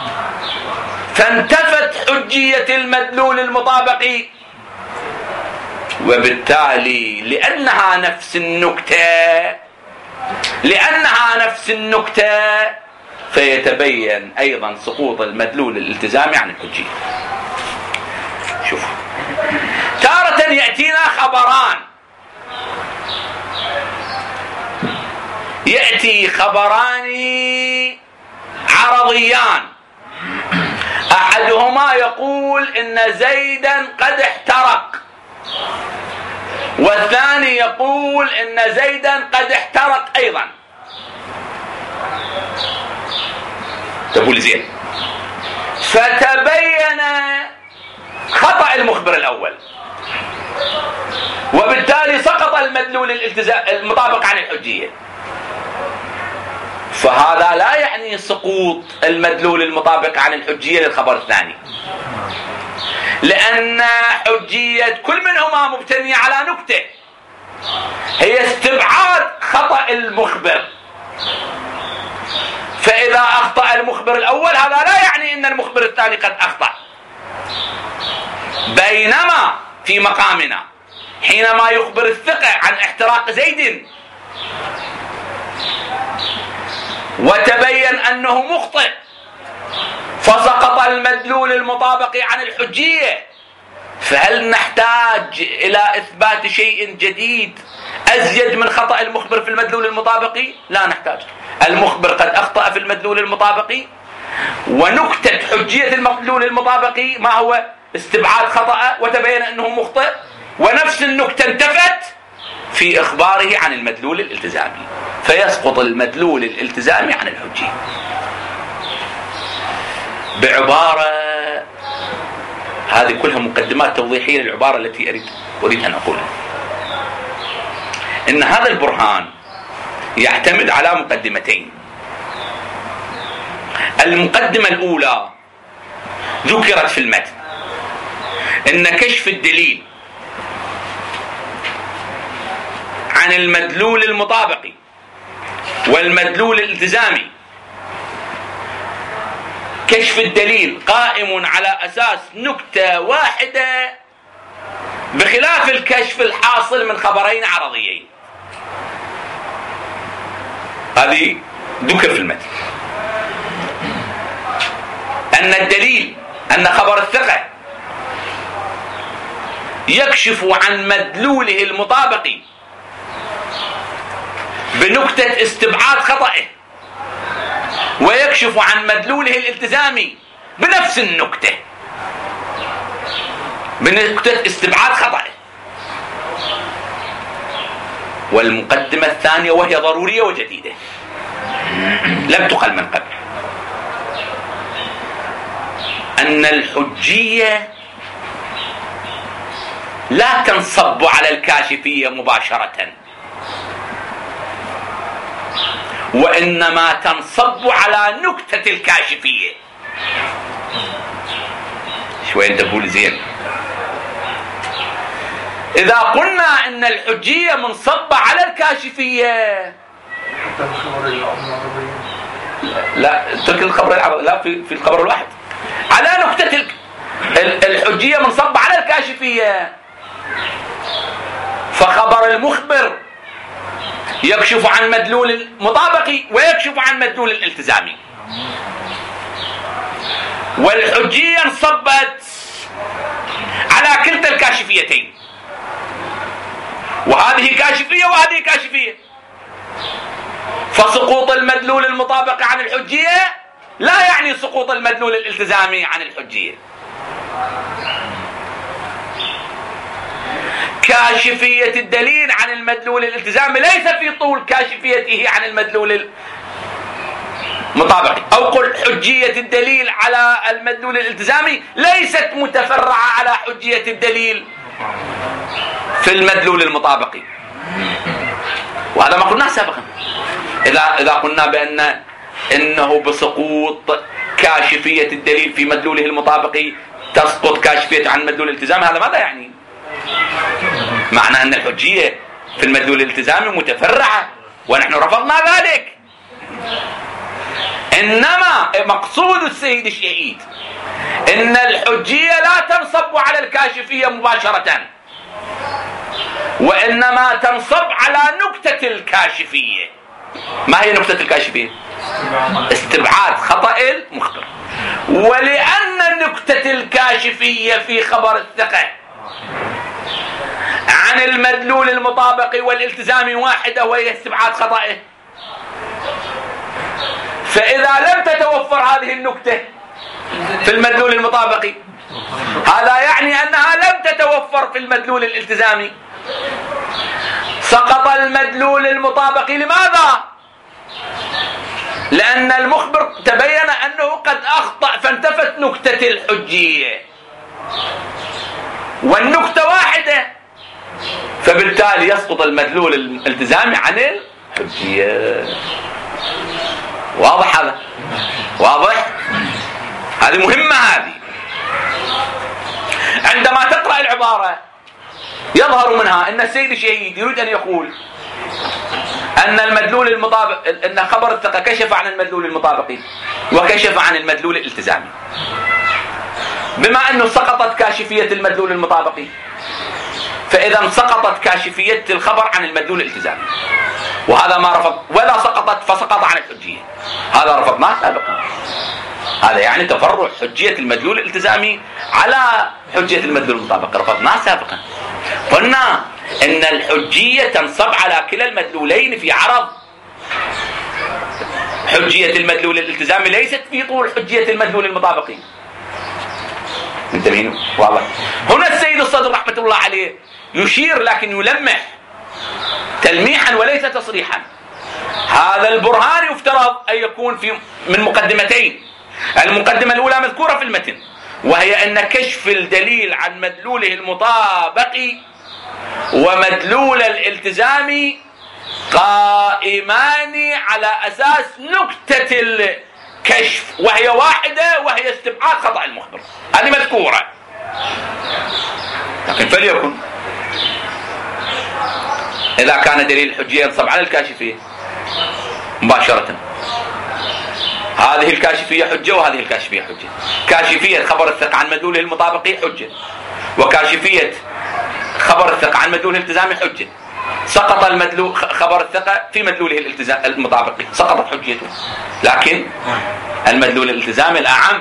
فانتفت حجية المدلول المطابقي، وبالتالي لأنها نفس النكتة لأنها نفس النكتة فيتبين أيضا سقوط المدلول الالتزامي عن الحجية. شوف، تارة يأتينا خبران، يأتي خبران عرضيان، أحدهما يقول إن زيدا قد احترق، والثاني يقول إن زيدا قد احترق أيضا. تقول زين، فتبين خطأ المخبر الأول، وبالتالي سقط المدلول الالتزام المطابق عن الحجية. فهذا لا يعني سقوط المدلول المطابق عن الحجية للخبر الثاني، لأن حجية كل منهما مبتنية على نكتة، خطأ المخبر. فإذا أخطأ المخبر الأول هذا لا يعني أن المخبر الثاني قد أخطأ. بينما في مقامنا حينما يخبر الثقة عن احتراق زيد وتبين أنه مخطئ فسقط المدلول المطابق عن الحجية، فهل نحتاج إلى إثبات شيء جديد أزيد من خطأ المخبر في المدلول المطابق؟ لا نحتاج. المخبر قد أخطأ في المدلول المطابق، ونكتة حجية المدلول المطابق ما هو؟ استبعاد خطأ وتبين أنه مخطئ، ونفس النكتة انتفت في إخباره عن المدلول الالتزامي، فيسقط المدلول الالتزامي عن الحجية. بعبارة، هذه كلها مقدمات توضيحية للعبارة التي أريد, أريد أن أقولها، إن هذا البرهان يعتمد على مقدمتين. المقدمة الأولى ذكرت في المتن، إن كشف الدليل عن المدلول المطابق والمدلول الالتزامي، كشف الدليل قائم على أساس نكتة واحدة بخلاف الكشف الحاصل من خبرين عرضيين. هذه ذكر في المتن، أن الدليل أن خبر الثقة يكشف عن مدلوله المطابق بنكتة استبعاد خطأه، ويكشف عن مدلوله الالتزامي بنفس النكتة بنكتة استبعاد خطأه. والمقدمة الثانية وهي ضرورية وجديدة لم تقل من قبل، أن الحجية لا تنصب على الكاشفية مباشرة، وإنما تنصب على نكتة الكاشفية. شوية تقول زين. إذا قلنا إن الحجية منصبة على الكاشفية، لا ترك الخبر العربي، لا في في الخبر الواحد على نكتة الحجية منصبة على الكاشفية، فخبر المخبر يكشف عن مدلول المطابق ويكشف عن مدلول الالتزامي، والحجية انصبت على كلتا الكاشفيتين، وهذه كاشفية وهذه كاشفية، فسقوط المدلول المطابق عن الحجية لا يعني سقوط المدلول الالتزامي عن الحجية. كاشفية الدليل عن المدلول الالتزامي ليس في طول كاشفيته عن المدلول المطابق، أو قل حجية الدليل على المدلول الالتزامي ليست متفرعة على حجية الدليل في المدلول المطابق. وهذا ما قلناه سابقا. إذا إذا قلنا بأن إنه بسقوط كاشفية الدليل في مدلوله المطابق تسقط كاشفية عن مدلول الالتزام، هذا ماذا يعني؟ معنى أن الحجية في المدلول الالتزامي متفرعة، ونحن رفضنا ذلك. إنما مقصود السيد الشهيد إن الحجية لا تنصب على الكاشفية مباشرة، وإنما تنصب على نكتة الكاشفية. ما هي نكتة الكاشفية؟ استبعاد خطأ المخبر. ولأن نكتة الكاشفية في خبر الثقة عن المدلول المطابق والالتزام واحدة وهي استبعاد خطأه، فإذا لم تتوفر هذه النكتة في المدلول المطابق هذا يعني أنها لم تتوفر في المدلول الالتزامي، سقط المدلول المطابق. لماذا؟ لأن المخبر تبين أنه قد أخطأ فانتفت نكتة الحجية، والنكتة واحدة، فبالتالي يسقط المدلول الالتزامي عن الحجية. واضح هذا؟ واضح؟ هذه مهمة. هذه عندما تقرأ العبارة يظهر منها أن السيد الشهيد يريد أن يقول أن المدلول المطابق أن خبر الثقة كشف عن المدلول المطابقي وكشف عن المدلول الالتزامي. بما أنه سقطت كاشفية المدلول المطابقي، فإذا سقطت كاشفية الخبر عن المدلول الالتزامي، وهذا ما رفض. ولا سقطت فسقط عن الحجية، هذا رفضناه سابقا. هذا يعني تفرع حجية المدلول الالتزامي على حجية المدلول المطابقي، رفضناه سابقا. قلنا إن الحجية تنصب على كلا المدلولين في عرض حجية المدلول الالتزامي، ليست في طول حجية المدلول المطابقي. انتبهين؟ واضح. هنا السيد الصدر رحمة الله عليه يشير لكن يلمح تلميحا وليس تصريحا. هذا البرهان يفترض أن يكون في من مقدمتين. المقدمة الأولى مذكورة في المتن، وهي أن كشف الدليل عن مدلوله المطابقي ومدلول الالتزامي قائمان على أساس نكتة الكشف، وهي واحدة، وهي استبعاد خطأ المخبر. هذه مذكورة، لكن فليكن إذا كان دليل الحجية ينصب على الكاشفية مباشرة. هذه الكاشفية حجة وهذه الكاشفية حجة. كاشفية خبر الثقة عن مدلوله المطابقي حجة، وكاشفية خبر الثقة عن مدلوله الالتزامي حجة. سقط المدلول خبر الثقة في مدلوله الالتزام المطابقي، سقطت حجته، لكن المدلول الالتزامي الأعم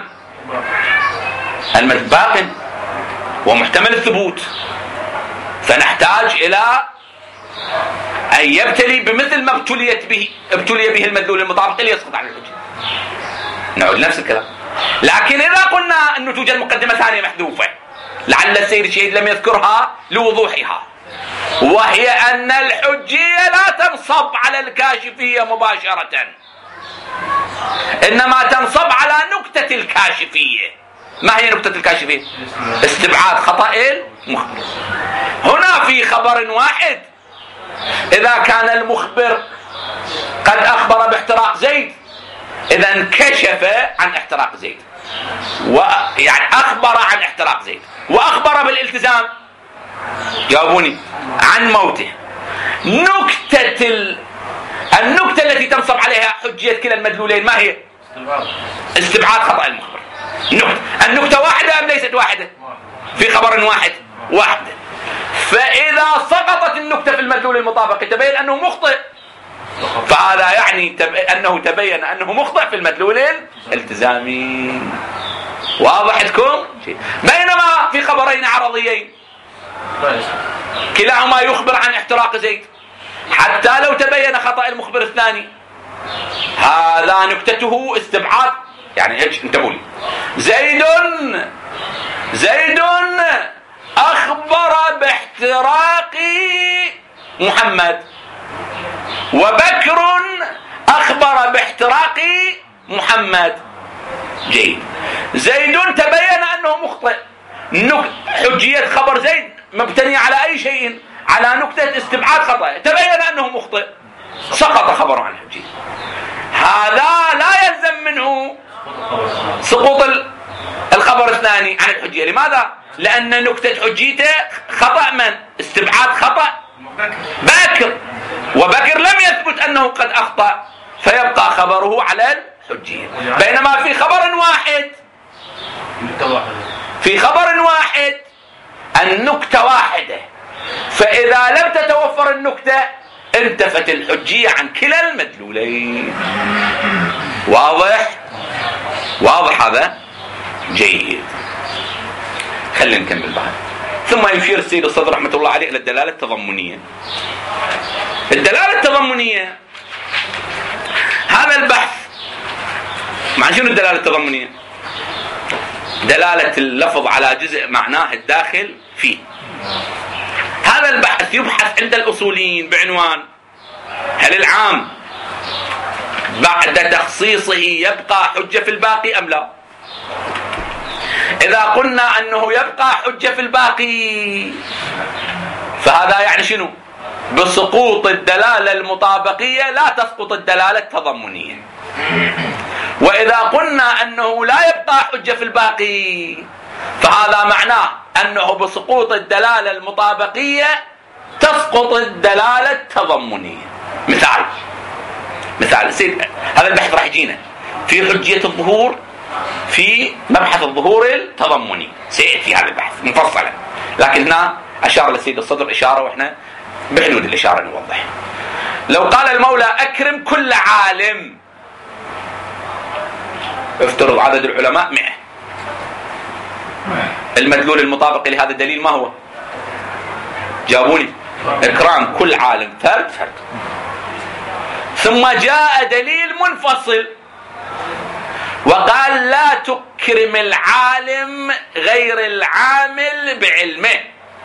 باق ومحتمل الثبوت، فنحتاج إلى أن يبتلي بمثل ما ابتليت به ابتلي به المدلول المطابقي ليسقط عن الحجة. نعود نفس الكلام. لكن إذا قلنا أنه توجد مقدمة ثانية محذوفة لعل السيد الشهيد لم يذكرها لوضوحها، وهي أن الحجية لا تنصب على الكاشفية مباشرة، إنما تنصب على نكتة الكاشفية. ما هي نكتة الكاشفية؟ استبعاد خطأ المخبر. هنا في خبر واحد إذا كان المخبر قد أخبر باحتراق زيد، إذا انكشف عن احتراق زيد، ويعني أخبر عن احتراق زيد وأخبر بالالتزام، جاوبوني، عن موته. نكتة ال... النكتة التي تنصب عليها حجية كلا المدلولين ما هي؟ استبعاد خطأ المخبر. نكتة. النكتة واحدة أم ليست واحدة؟ في خبر واحد واحدة. فإذا سقطت النكتة في المدلول المطابق تبين أنه مخطئ، فهذا يعني تب... أنه تبين أنه مخطئ في المدلول الالتزامي. واضح لكم؟ بينما في خبرين عرضيين كلاهما يخبر عن احتراق زيد، حتى لو تبين خطأ المخبر الثاني هذا نكتته استبعاد. يعني ايش؟ انتبهوا لي. زيد زيد أخبر باحتراق محمد، وبكر أخبر باحتراق محمد. جيد. زيد تبين أنه مخطئ، حجية خبر زيد مبتنية على أي شيء؟ على نكتة استبعاد خطأ، تبين أنه مخطئ، سقط خبره عن الحجية. هذا لا يلزم منه سقوط الخبر الثاني عن الحجية. لماذا؟ لأن نكتة حجيته خطأ من؟ استبعاد خطأ بكر، وبكر لم يثبت أنه قد أخطأ، فيبقى خبره على الحجية. بينما في خبر واحد في خبر واحد النكتة واحدة، فإذا لم تتوفر النكتة انتفت الحجية عن كلا المدلولين. واضح؟ واضح هذا؟ جيد. خلينا نكمل بعد. ثم يشير السيد الصدر رحمة الله عليه إلى الدلالة التضمنية. الدلالة التضمنية هذا البحث. مع شنو الدلالة التضمنية؟ دلالة اللفظ على جزء معناه الداخل فيه. هذا البحث يبحث عند الأصوليين بعنوان: هل العام بعد تخصيصه يبقى حجة في الباقي أم لا؟ إذا قلنا أنه يبقى حجة في الباقي فهذا يعني شنو؟ بسقوط الدلالة المطابقية لا تسقط الدلالة التضمنية. وإذا قلنا أنه لا يبقى حجة في الباقي فهذا معناه أنه بسقوط الدلالة المطابقية تسقط الدلالة التضمنية. مثال مثال سيد هذا البحث راح يجينا في حجية الظهور في مبحث الظهور التضمني، سيأتي هذا البحث مفصلا، لكن هنا أشار لسيد الصدر إشارة وإحنا بحدود الإشارة نوضح. لو قال المولى أكرم كل عالم، افترض عدد العلماء مئة، المدلول المطابق لهذا الدليل ما هو؟ جابوني إكرام كل عالم فرد فرد. ثم جاء دليل منفصل وقال لا تكرم العالم غير العامل بعلمه،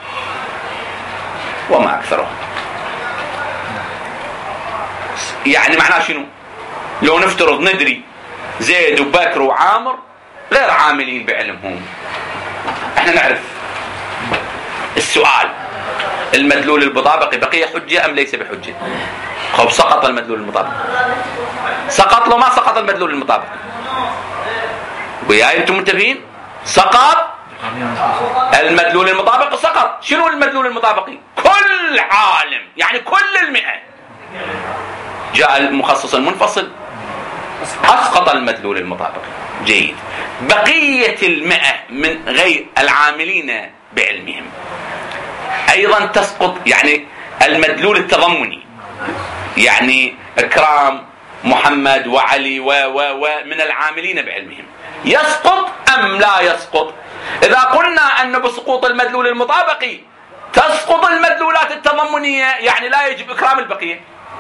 وما أكثره. يعني معناه شنو؟ لو نفترض ندري زيد وبكر وعامر غير عاملين بعلمهم، احنا نعرف. السؤال المدلول المطابق بقي حجة أم ليس بحجة؟ خب سقط المدلول المطابق، سقط لو ما سقط المدلول المطابق. وياي انتم منتبهين؟ سقط المدلول المطابق، سقط. شنو المدلول المطابقي؟ كل عالم، يعني كل المئة. جاء المخصص المنفصل أسقط المدلول المطابقي. جيد. بقية المئة من غير العاملين بعلمهم أيضا تسقط، يعني المدلول التضمني، يعني إكرام محمد وعلي و و و من العاملين بعلمهم، يسقط أم لا يسقط؟ إذا قلنا أن بسقوط المدلول المطابقي تسقط المدلولات التضمنية، يعني لا يجب إكرام البقية،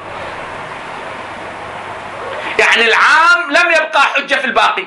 يعني العام لم يبقى حجة في الباقي.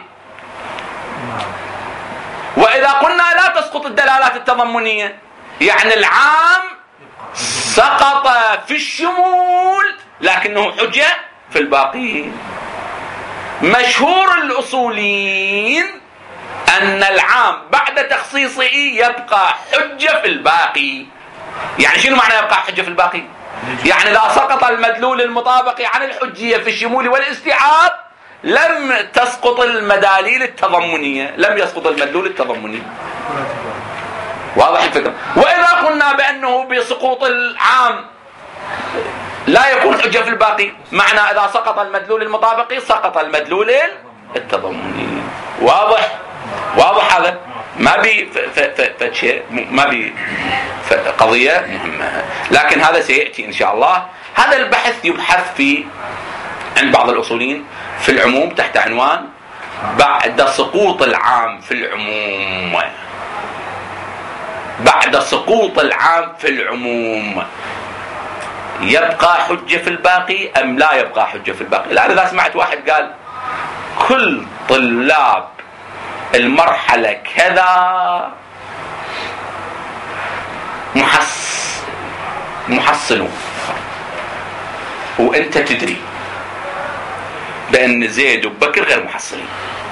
وإذا قلنا لا تسقط الدلالات التضمنية، يعني العام سقط في الشمول لكنه حجة في الباقي. مشهور الأصوليين أن العام بعد تخصيصه يبقى حجة في الباقي. يعني شنو معنى يبقى حجة في الباقي؟ يعني إذا سقط المدلول المطابق عن الحجية في الشمول والاستيعاب لم تسقط المداليل التضمنية، لم يسقط المدلول التضمني. واضح الفكرة؟ وإذا قلنا بأنه بسقوط العام لا يكون حجة في الباقي، معنى إذا سقط المدلول المطابقي سقط المدلول التضمني. واضح؟ واضح هذا؟ ما بي فشيء، ما بي قضية مهمة، لكن هذا سيأتي إن شاء الله. هذا البحث يبحث في عند بعض الأصوليين في العموم تحت عنوان بعد سقوط العام في العموم. بعد سقوط العام في العموم يبقى حجة في الباقي أم لا يبقى حجة في الباقي؟ الآن إذا سمعت واحد قال كل طلاب المرحلة كذا محص محصلون، وأنت تدري بأن زيد وبكر غير محصلين،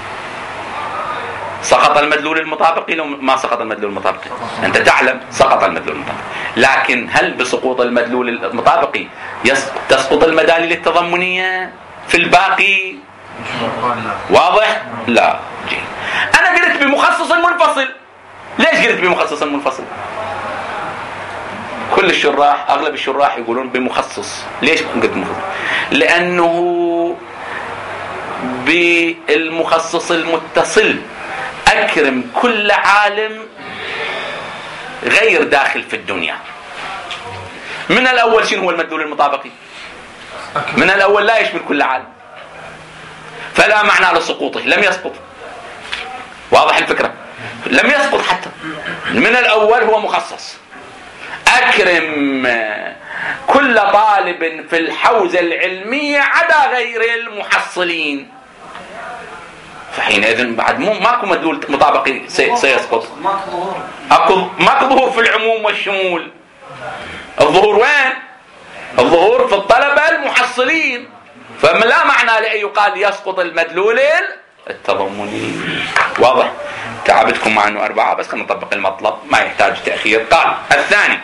سقط المدلول المطابقي لو ما سقط المدلول المطابقي؟ أنت تعلم سقط المدلول المطابقي، لكن هل بسقوط المدلول المطابقي تسقط المداليل التضمنية في الباقي؟ واضح؟ لا. جي. أنا قلت بمخصص منفصل. ليش قلت بمخصص منفصل؟ كل الشراح، أغلب الشراح يقولون بمخصص. ليش قلت مخصص؟ لأنه بالمخصص المتصل أكرم كل عالم غير داخل في الدنيا. من الأول شنو هو المدلول المطابقي؟ من الأول لا يشمل كل عالم، فلا معنى لسقوطه، لم يسقط. واضح الفكرة؟ لم يسقط حتى من الأول، هو مخصص. أكرم كل طالب في الحوزة العلمية عدا غير المحصلين، فحينئذ بعد مو ماكو مدلول مطابقي سيسقط. اكو ماكو ظهور في العموم والشمول. الظهور وين؟ الظهور في الطلبة المحصلين، فلا معنى لأن يقال يسقط المدلول التضمني. واضح؟ تعبتكم مع انه أربعة، بس خلينا نطبق المطلب ما يحتاج تأخير. قال الثاني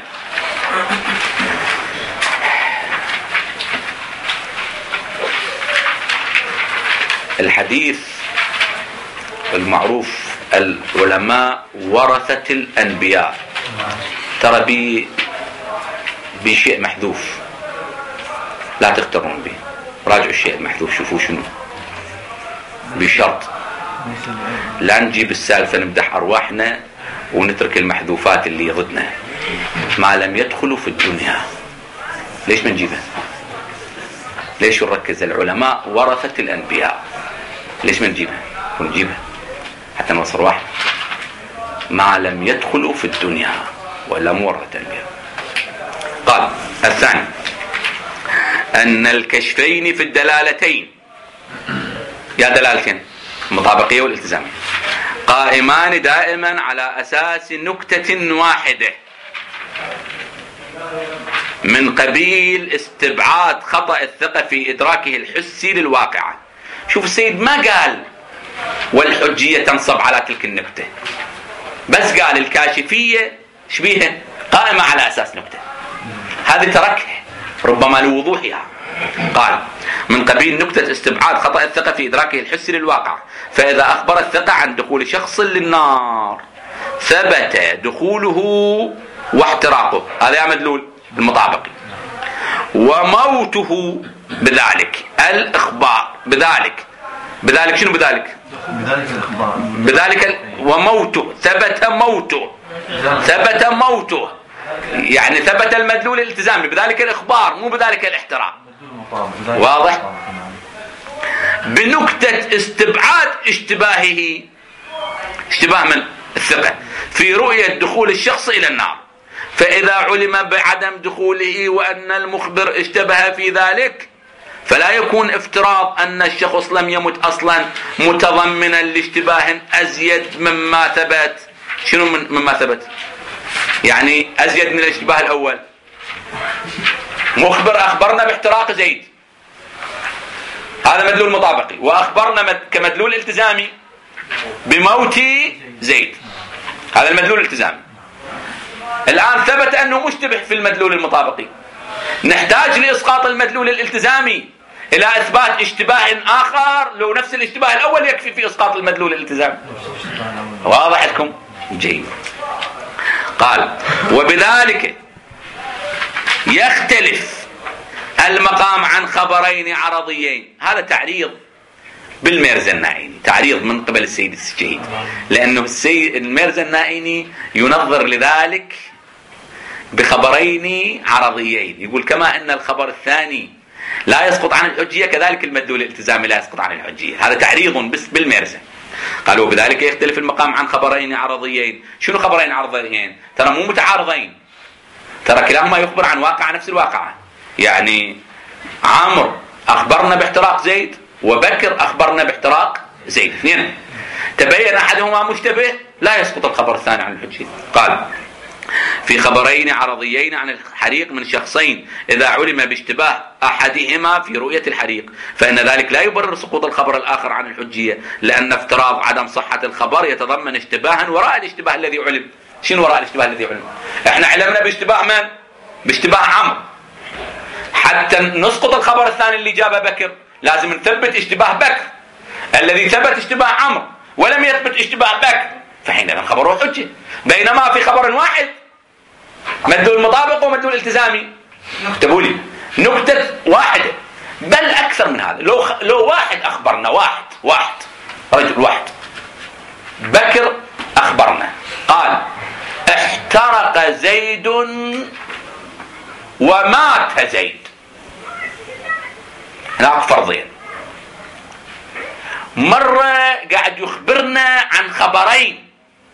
الحديث المعروف العلماء ورثة الأنبياء، ترى بشيء محذوف. لا تغترون به. راجعوا الشيء المحذوف شوفوا شنو، بشرط لا نجيب السالفة نمدح أرواحنا ونترك المحذوفات اللي ضدنا. ما لم يدخلوا في الدنيا. ليش ما نجيبها؟ ليش نركز؟ العلماء ورثة الأنبياء. ليش ما نجيبها؟ ونجيبها حتى نوصل واحد. ما لم يدخلوا في الدنيا ولا مورثة الأنبياء. قال الثاني أن الكشفين في الدلالتين، يا دلالتين المطابقية والالتزامية، قائمان دائما على أساس نكتة واحدة من قبيل استبعاد خطأ الثقة في إدراكه الحسي للواقعة. شوف السيد ما قال والحجية تنصب على تلك النكتة، بس قال الكاشفية شبيها قائمة على أساس نكتة، هذه تركها ربما لوضوحها. قال من قبيل نكتة استبعاد خطأ الثقة في إدراكه الحسي للواقع، فإذا أخبر الثقة عن دخول شخص للنار ثبت دخوله واحتراقه، هذا مدلول المطابقي، وموته بذلك الإخبار بذلك بذلك شنو بذلك؟ بذلك الإخبار بذلك ال... وموته ثبت موته ثبت موته يعني ثبت المدلول الالتزامي بذلك الإخبار مو بذلك الاحتراق. واضح؟ بنكتة استبعاد اشتباهه، اشتباه من الثقة في رؤية دخول الشخص إلى النار، فإذا علم بعدم دخوله وأن المخبر اشتبه في ذلك فلا يكون افتراض أن الشخص لم يمت أصلا متضمنا لاشتباه أزيد مما ثبت. شنو من مما ثبت؟ يعني أزيد من الاشتباه الأول. مخبر أخبرنا باحتراق زيد، هذا مدلول مطابقي، وأخبرنا كمدلول التزامي بموت زيد، هذا المدلول الالتزامي. الآن ثبت أنه مشتبه في المدلول المطابقي، نحتاج لإسقاط المدلول الالتزامي إلى إثبات اشتباه آخر، لو نفس الاشتباه الأول يكفي في إسقاط المدلول الالتزامي. واضح لكم؟ جيد. قال وبذلك يختلف المقام عن خبرين عرضيين. هذا تعريض بالميرزا النائيني، تعريض من قبل السيد السجيد، لأنه السيد الميرزا النائيني ينظر لذلك بخبرين عرضيين، يقول كما أن الخبر الثاني لا يسقط عن الحجية كذلك المدلول الالتزامي لا يسقط عن الحجية. هذا تعريض بس بالميرزا. قالوا بذلك يختلف المقام عن خبرين عرضيين. شنو خبرين عرضيين؟ ترى مو متعارضين، ترى كلاهما يخبر عن واقع نفس الواقعة. يعني عمرو أخبرنا باحتراق زيد وبكر أخبرنا باحتراق زيد، اثنين تبين أحدهما مشتبه لا يسقط الخبر الثاني عن الحجية. قال في خبرين عرضيين عن الحريق من شخصين إذا علم باشتباه أحدهما في رؤية الحريق فإن ذلك لا يبرر سقوط الخبر الآخر عن الحجية، لأن افتراض عدم صحة الخبر يتضمن اشتباها وراء الاشتباه الذي علم. شنو وراء الاشتباه الذي علم؟ احنا علمنا باشتباه من؟ باشتباه عمرو. حتى نسقط الخبر الثاني اللي جابه بكر لازم نثبت اشتباه بكر، الذي ثبت اشتباه عمرو ولم يثبت اشتباه بكر، فحينئذ خبره حجة. بينما في خبر واحد مدلول مطابق ومدلول التزامي، اكتبوا لي نكتة واحدة بل أكثر من هذا. لو خ... لو واحد أخبرنا، واحد واحد رجل واحد بكر أخبرنا قال احترق زيد ومات زيد، هناك فرضين. مرة قاعد يخبرنا عن خبرين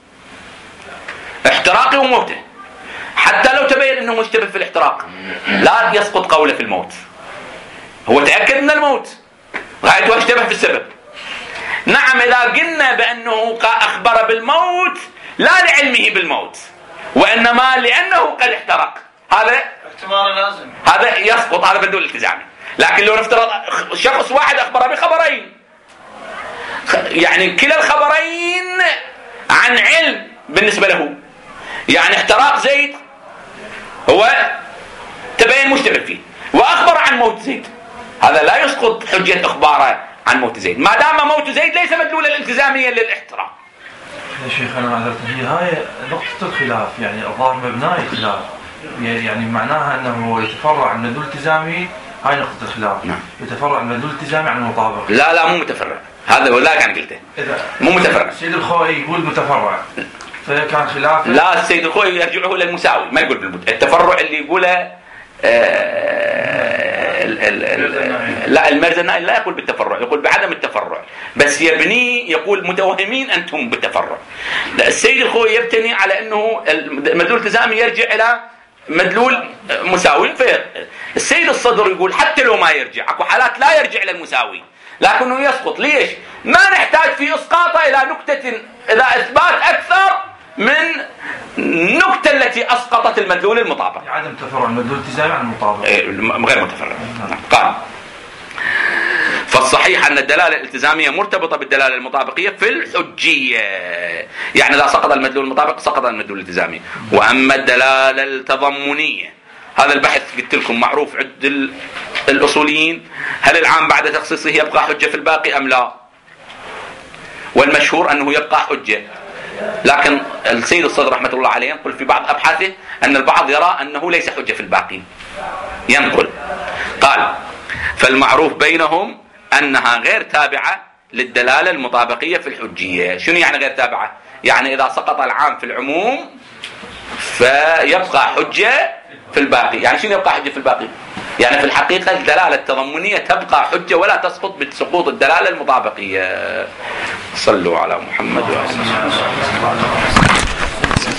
احتراقه وموته، حتى لو تبين انه مشتبه في الاحتراق لا يسقط قوله في الموت، هو تأكد من الموت غايته اشتبه في السبب. نعم إذا قلنا بأنه أخبر بالموت لا لعلمه بالموت وإنما لأنه قد احترق، هذا احتمال لازم، هذا يسقط، هذا بدون الالتزامي. لكن لو نفترض شخص واحد أخبر بخبرين، يعني كلا الخبرين عن علم بالنسبة له، يعني احتراق زيد هو تبين مشتبه فيه وأخبر عن موت زيد، هذا لا يسقط حجة إخباره عن موت زيد ما دام موت زيد ليس مدلولا التزاميا للاحتراق. يا شيخ أنا عذرت، هي هاي نقطة الخلاف، يعني الظاهر مبناء الخلاف، يعني معناها أنه يتفرع من مدلول التزامي هاي نقطة الخلاف. نعم. يتفرع المدلول الالتزامي عن المطابق. لا لا مو متفرع، هذا ولا كان قلته مو متفرع. السيد الخوئي يقول متفرع فكان خلاف. لا السيد الخوئي يرجعه للمساوي، ما يقول بالمت... التفرع اللي يقوله آه ال ال ال لا المرزنائي لا يقول بالتفرع، يقول بعدم التفرع، بس يبني يقول متوهمين أنتم بالتفرع. لا السيد الخوئي يبتني على أنه المدلول الالتزامي يرجع إلى مدلول مساوي. السيد الصدر يقول حتى لو ما يرجع، اكو حالات لا يرجع إلى المساوي لكنه يسقط. ليش؟ ما نحتاج في إسقاطه إلى نكتة إلى إثبات أكثر من النكتة التي أسقطت المدلول المطابق. عدم تفرع المدلول الالتزامي عن المطابق غير متفرع. قال فالصحيح أن الدلالة الالتزامية مرتبطة بالدلالة المطابقية في الحجية، يعني إذا سقط المدلول المطابق سقط المدلول الالتزامي. وأما الدلالة التضمنية، هذا البحث قلت لكم معروف عند الأصوليين، هل العام بعد تخصيصه يبقى حجة في الباقي أم لا؟ والمشهور أنه يبقى حجة، لكن السيد الصدر رحمة الله عليه ينقل في بعض أبحاثه أن البعض يرى أنه ليس حجة في الباقي، ينقل قال فالمعروف بينهم أنها غير تابعة للدلالة المطابقية في الحجية. شنو يعني غير تابعة؟ يعني إذا سقط العام في العموم فيبقى حجة في الباقي. يعني شنو يبقى حجة في الباقي؟ يعني في الحقيقة الدلالة التضمنية تبقى حجة ولا تسقط بسقوط الدلالة المطابقية. صلوا على محمد وآله.